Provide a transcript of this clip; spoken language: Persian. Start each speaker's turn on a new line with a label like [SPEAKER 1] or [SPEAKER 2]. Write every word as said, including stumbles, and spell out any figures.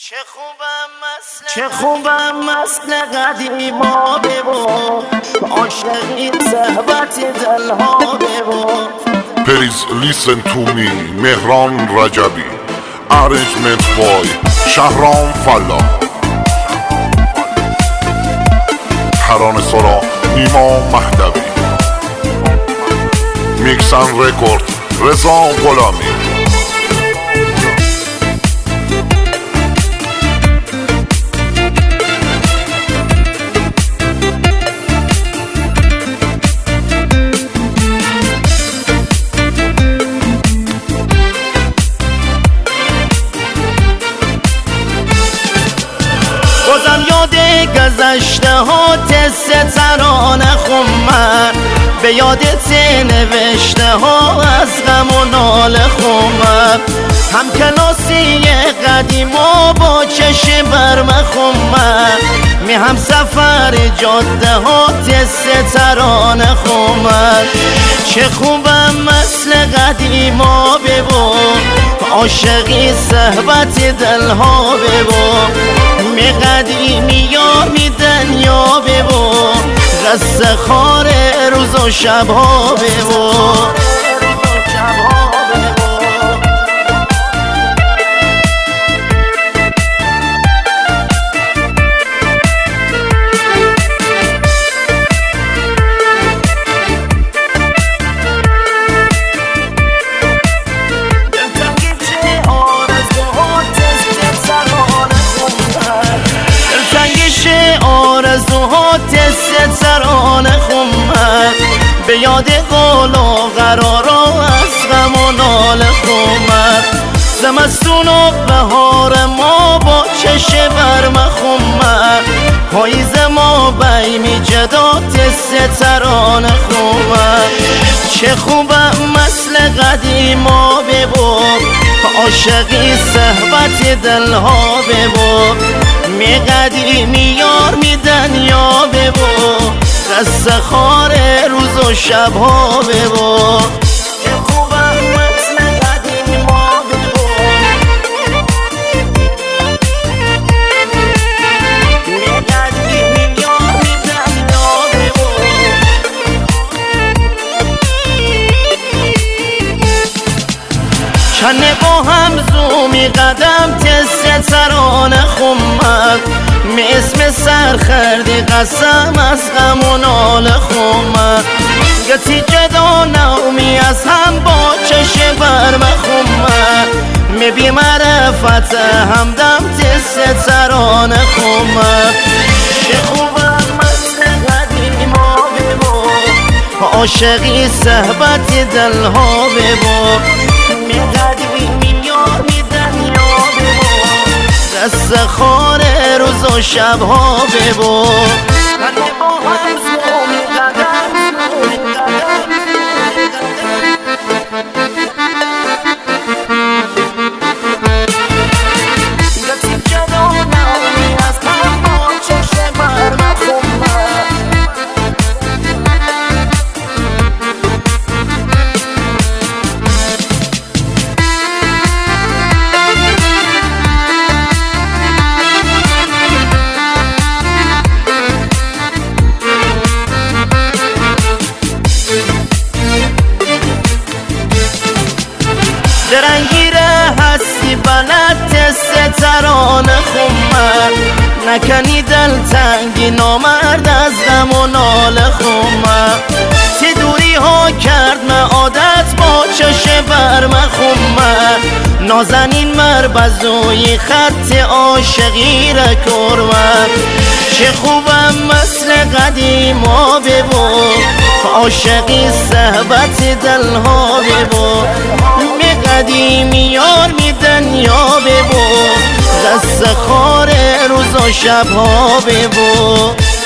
[SPEAKER 1] چه خوبم مثل قدیما ببو عاشقی صحبت دلها ببو.
[SPEAKER 2] Please listen to me مهران رجبی. Arrangement by شهرام فلا. ترانه سرا نیما مهدوی. میکس اند رکورد رضا غلامی.
[SPEAKER 1] بازم یاد گذشته ها تست ترانه خومن، به یادت نوشته ها از غم و ناله خومن. هم کلاسی قدیما با چشم برم خومن، می هم سفر جاده ها تست ترانه خومن. چه خوبم مثل قدیما ببو عاشقی صحبت دلها ببو. می قدیمی یار می دنیا ببو قصه خار روز و شبها ببو. آرزوها تست ترانه خومن، به یاد قول و قرارا از غم و ناله خومن. زمستون و بهار ما با چشم برم خومن، پاییز ما بیمی جدا تست ترانه خومن. چه خوبم مثل قدیما ببو عاشقی صحبت دلها ببو. می قدیمی یار می دنیا ببو قصه خار روز و شبها ببو. چه خوبم مثل قدیما ببو می قدیمی یار می دنیا ببو. چنه با هم زومی قدم تست ترانه خومد، می اسم سر خردی قسم از غم و ناله خومد. گتی جدا نومی از هم با چشم برم خومد، می بی معرفت همدم تست ترانه خومد. چه خوبم مثل قدیما ببو عاشقی صحبت دلها ببو. می قدیمی یار می دنیا ببو قصه خار روز و شبها ببو. درنگیره هستی بلد تست ترانه خومن، نکنی دل تنگی نامرد از غم و ناله خومن. تی دوری ها کرد من عادت با چشم برم خومن، نازنین مربزوی خط عاشقی را کرمن. چه خوبم مثل قدیما ببو عاشقی صحبت دلها ببو. می قدیمی یار می دنیا ببو قصه خار روز و شبها ببو.